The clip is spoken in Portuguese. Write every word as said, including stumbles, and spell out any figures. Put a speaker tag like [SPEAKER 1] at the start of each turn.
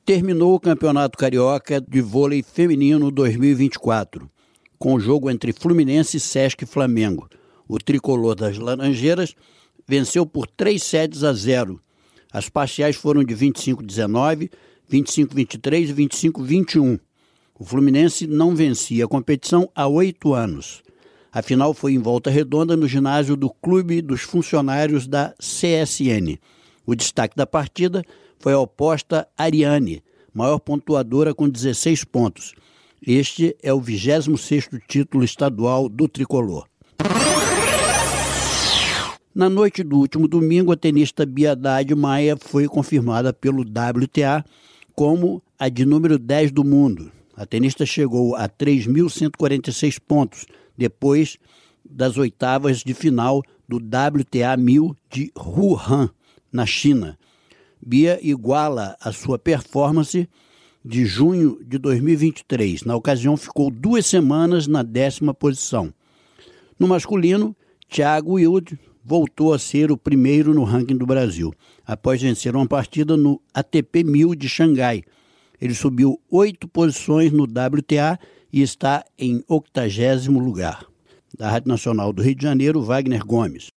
[SPEAKER 1] Terminou o Campeonato Carioca de Vôlei Feminino dois mil e vinte e quatro, com o jogo entre Fluminense, Sesc e Flamengo. O tricolor das Laranjeiras venceu por três sets a zero. As parciais foram de vinte e cinco a dezenove, vinte e cinco a vinte e três e vinte e cinco a vinte e um. O Fluminense não vencia a competição há oito anos. A final foi em Volta Redonda, no ginásio do Clube dos Funcionários da C S N. O destaque da partida foi a oposta Ariane, maior pontuadora com dezesseis pontos. Este é o vigésimo sexto título estadual do tricolor. Na noite do último domingo, a tenista Bia Haddad Maia foi confirmada pelo W T A como a de número dez do mundo. A tenista chegou a três mil cento e quarenta e seis pontos, depois das oitavas de final do W T A mil de Wuhan, na China. Bia iguala a sua performance de junho de dois mil e vinte e três. Na ocasião, ficou duas semanas na décima posição. No masculino, Thiago Wilde voltou a ser o primeiro no ranking do Brasil, após vencer uma partida no A T P mil de Xangai. Ele subiu oito posições no W T A e está em octagésimo lugar. Da Rádio Nacional do Rio de Janeiro, Wagner Gomes.